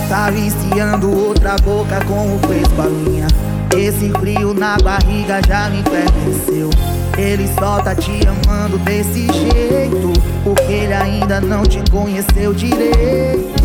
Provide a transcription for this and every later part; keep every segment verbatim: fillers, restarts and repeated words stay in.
Tá viciando outra boca com o fez com a minha. Esse frio na barriga já me enfermeceu. Ele só tá te amando desse jeito porque ele ainda não te conheceu direito.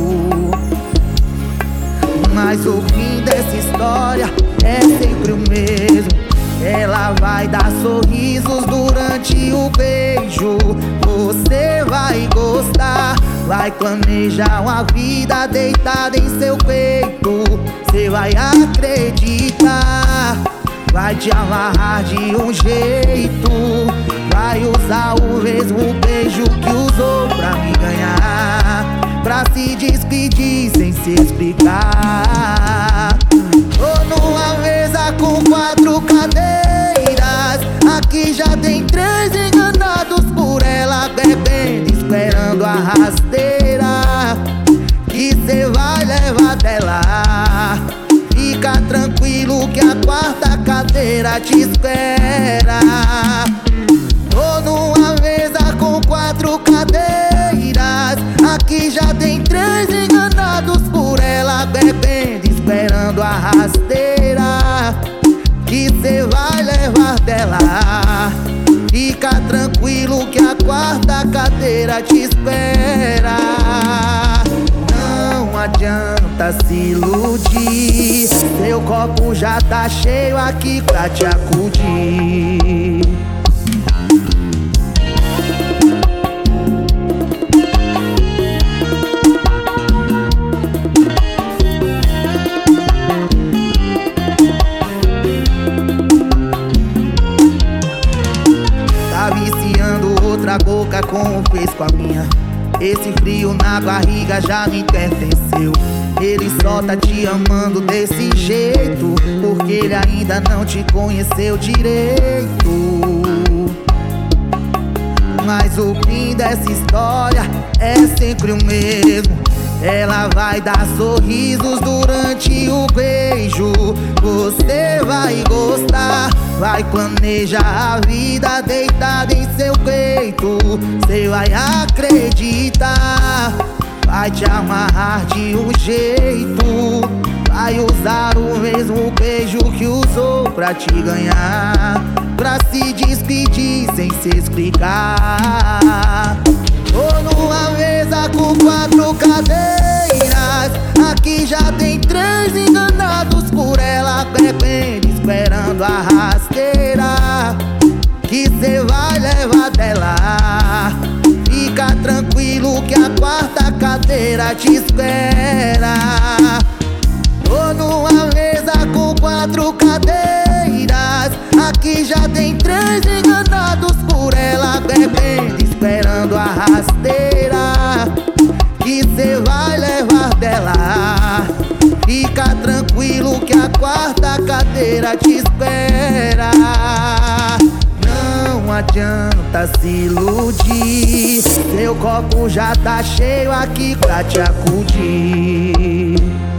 Mas o fim dessa história é sempre o mesmo. Ela vai dar sorrisos durante o beijo. Você vai gostar, vai planejar uma vida deitada em seu peito. Você vai acreditar, vai te amarrar de um jeito. Vai usar o mesmo beijo que usou pra me ganhar, pra se despedir sem se explicar. Tô numa mesa com quatro cadeiras, aqui já tem três enganados por ela, bebendo, esperando a rasteira que cê vai levar dela. Fica tranquilo que a quarta cadeira te espera. Tô numa mesa com quatro cadeiras, aqui já tem três enganados por ela, bebendo, esperando a rasteira que cê vai levar dela. Fica tranquilo que a quarta cadeira te espera. Não adianta se iludir, seu copo já tá cheio aqui pra te acudir. Tá viciando outra boca como fez com a minha. Esse frio na barriga já me pertenceu. Ele só tá te amando desse jeito porque ele ainda não te conheceu direito. Mas o fim dessa história é sempre o mesmo. Ela vai dar sorrisos durante o beijo. Você vai gostar, vai planejar a vida deitada em seu peito. Você vai acreditar, vai te amarrar de um jeito. Vai usar o mesmo beijo que usou pra te ganhar, pra se despedir sem se explicar. Tô numa mesa com quatro cadeiras, aqui já tem três enganados por ela, bebendo, esperando a rasteira que cê vai levar dela. Fica tranquilo que a quarta cadeira te espera. Tô numa mesa com quatro cadeiras, aqui já tem três enganados por ela, bebendo, esperando a rasteira que cê vai levar dela. Fica tranquilo que a quarta cadeira te espera. Não adianta se iludir, seu copo já tá cheio aqui pra te acudir.